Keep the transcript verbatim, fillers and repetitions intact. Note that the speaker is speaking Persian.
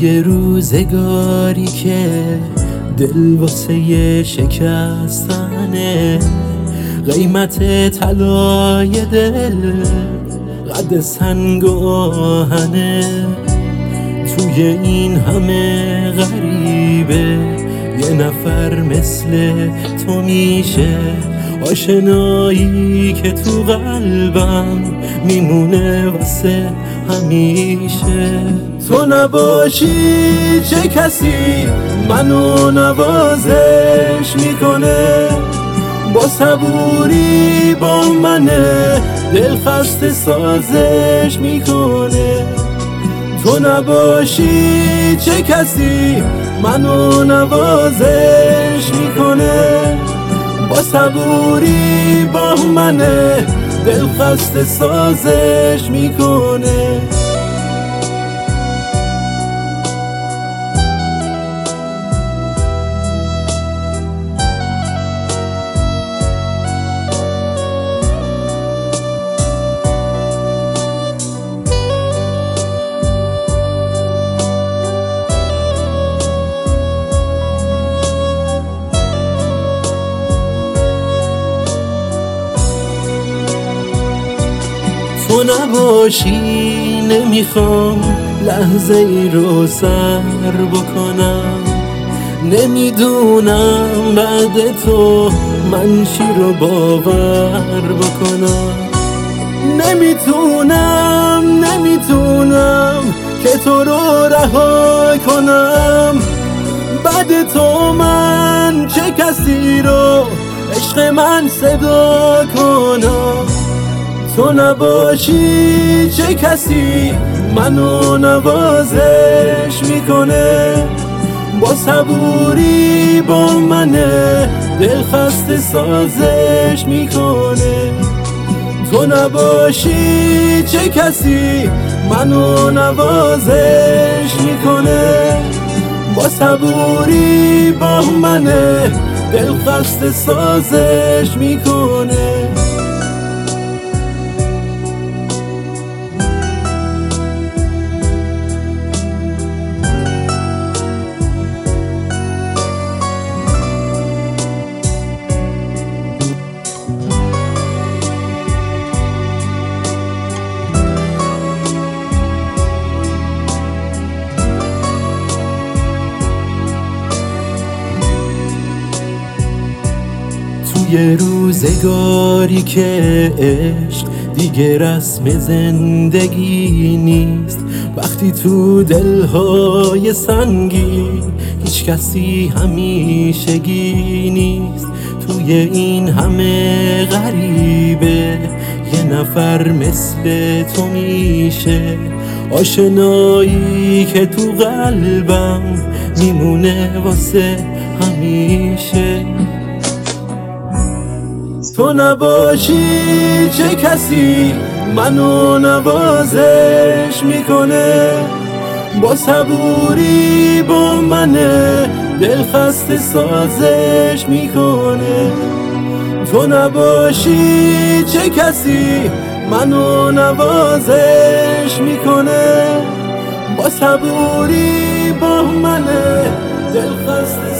توی روزگاری که دل واسه شکستنه، قیمت طلای دل قد سنگ و آهنه. توی این همه غریبه یه نفر مثل تو میشه، آشنایی که تو قلبم میمونه واسه همیشه. تو نباشی چه کسی منو نوازش میکنه، با صبوری با منه دل خسته سازش میکنه. تو نباشی چه کسی منو نوازش میکنه، با صبوری با منه دل خسته سازش میکنه. تو نباشی نمیخوام لحظه ای رو سر بکنم، نمیدونم بعد تو من چی رو باور بکنم. نمیتونم نمیتونم که تو رو رها کنم، بعد تو من چه کسی رو عشق من صدا کنم. تو نباشی چه کسی منو نوازش میکنه، با صبوری با منه دل خسته سازش میکنه. تو نباشی چه کسی منو نوازش میکنه، با صبوری با منه دل خسته سازش میکنه. یه روزگاری که عشق دیگه رسم زندگی نیست، وقتی تو دلهای سنگی هیچ کسی همیشگی نیست. توی این همه غریبه یه نفر مثل تو میشه، آشنایی که تو قلبم میمونه واسه همیشه. تو نباشی چه کسی منو نوازش میکنه، با صبوری با منه دل خسته سازش میکنه. تو نباشی چه کسی منو نوازش میکنه، با صبوری با منه دل خسته